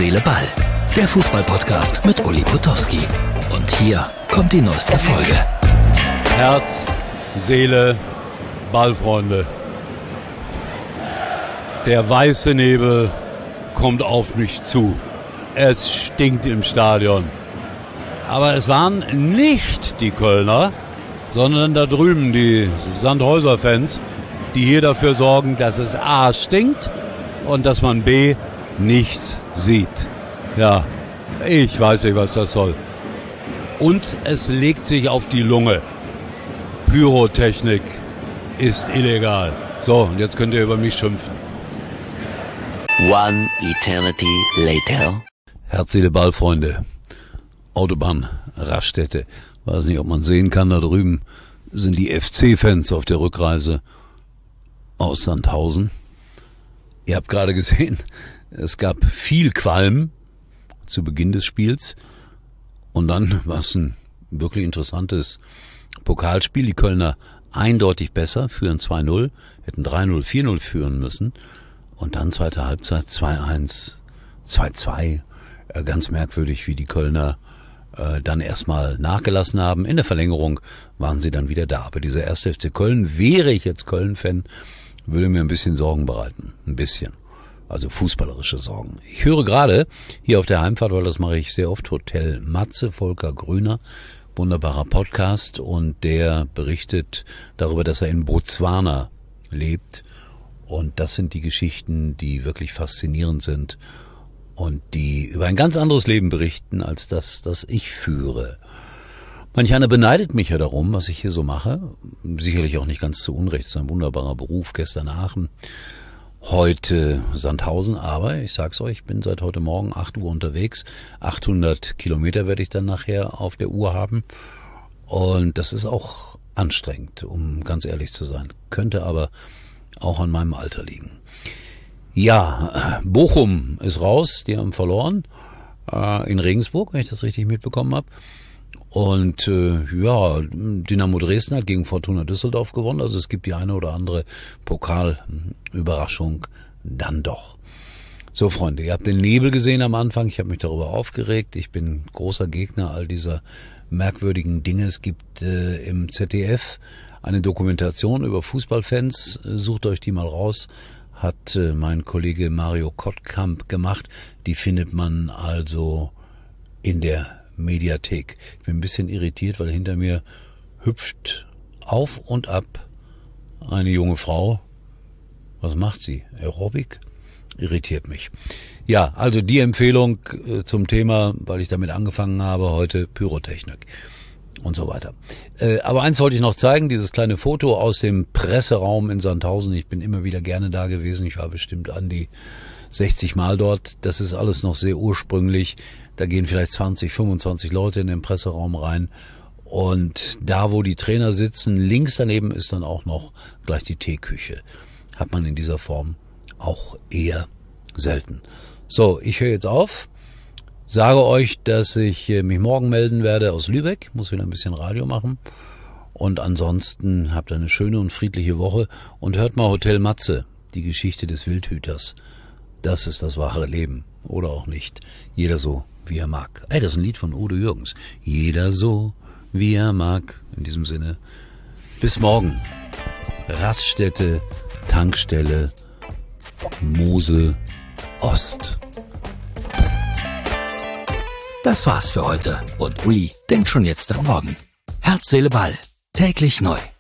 Seele, Ball. Der Fußball-Podcast mit Uli Potowski. Und hier kommt die neueste Folge. Herz, Seele, Ball, Freunde. Der weiße Nebel kommt auf mich zu. Es stinkt im Stadion. Aber es waren nicht die Kölner, sondern da drüben die Sandhäuser-Fans, die hier dafür sorgen, dass es A stinkt und dass man B nichts sieht. Ja, ich weiß nicht, was das soll. Und es legt sich auf die Lunge. Pyrotechnik ist illegal. So, und jetzt könnt ihr über mich schimpfen. One eternity later. Herz, Seele, Ball, Freunde. Autobahn, Raststätte. Weiß nicht, ob man sehen kann, da drüben sind die FC-Fans auf der Rückreise aus Sandhausen. Ihr habt gerade gesehen, es gab viel Qualm zu Beginn des Spiels. Und dann war es ein wirklich interessantes Pokalspiel. Die Kölner eindeutig besser, führen 2-0, hätten 3-0, 4-0 führen müssen. Und dann zweite Halbzeit 2-1, 2-2. Ganz merkwürdig, wie die Kölner dann erstmal nachgelassen haben. In der Verlängerung waren sie dann wieder da. Aber dieser erste FC Köln, wäre ich jetzt Köln-Fan, würde mir ein bisschen Sorgen bereiten. Ein bisschen. Also fußballerische Sorgen. Ich höre gerade hier auf der Heimfahrt, weil das mache ich sehr oft, Hotel Matze, Volker Grüner, wunderbarer Podcast, und der berichtet darüber, dass er in Botswana lebt. Und das sind die Geschichten, die wirklich faszinierend sind und die über ein ganz anderes Leben berichten, als das ich führe. Manch einer beneidet mich ja darum, was ich hier so mache. Sicherlich auch nicht ganz zu Unrecht. Es ist ein wunderbarer Beruf. Gestern Aachen, heute Sandhausen. Aber ich sag's euch, ich bin seit heute Morgen 8 Uhr unterwegs. 800 Kilometer werde ich dann nachher auf der Uhr haben. Und das ist auch anstrengend, um ganz ehrlich zu sein. Könnte aber auch an meinem Alter liegen. Ja, Bochum ist raus, die haben verloren in Regensburg, wenn ich das richtig mitbekommen habe. Und Dynamo Dresden hat gegen Fortuna Düsseldorf gewonnen. Also es gibt die eine oder andere Pokalüberraschung dann doch. So, Freunde, ihr habt den Nebel gesehen am Anfang. Ich habe mich darüber aufgeregt. Ich bin großer Gegner all dieser merkwürdigen Dinge. Es gibt im ZDF eine Dokumentation über Fußballfans. Sucht euch die mal raus. Hat mein Kollege Mario Kottkamp gemacht. Die findet man also in der Mediathek. Ich bin ein bisschen irritiert, weil hinter mir hüpft auf und ab eine junge Frau. Was macht sie? Aerobic? Irritiert mich. Ja, also die Empfehlung zum Thema, weil ich damit angefangen habe, heute Pyrotechnik und so weiter. Aber eins wollte ich noch zeigen, dieses kleine Foto aus dem Presseraum in Sandhausen. Ich bin immer wieder gerne da gewesen. Ich war bestimmt an die 60 Mal dort. Das ist alles noch sehr ursprünglich. Da gehen vielleicht 20, 25 Leute in den Presseraum rein. Und da, wo die Trainer sitzen, links daneben ist dann auch noch gleich die Teeküche. Hat man in dieser Form auch eher selten. So, ich höre jetzt auf. Sage euch, dass ich mich morgen melden werde aus Lübeck. Muss wieder ein bisschen Radio machen. Und ansonsten habt ihr eine schöne und friedliche Woche. Und hört mal Hotel Matze, die Geschichte des Wildhüters. Das ist das wahre Leben. Oder auch nicht. Jeder so, wie er mag. Das ist ein Lied von Udo Jürgens. Jeder so, wie er mag. In diesem Sinne, bis morgen. Raststätte, Tankstelle, Mosel, Ost. Das war's für heute. Und Uli denkt schon jetzt am Morgen. Herz, Seele, Ball. Täglich neu.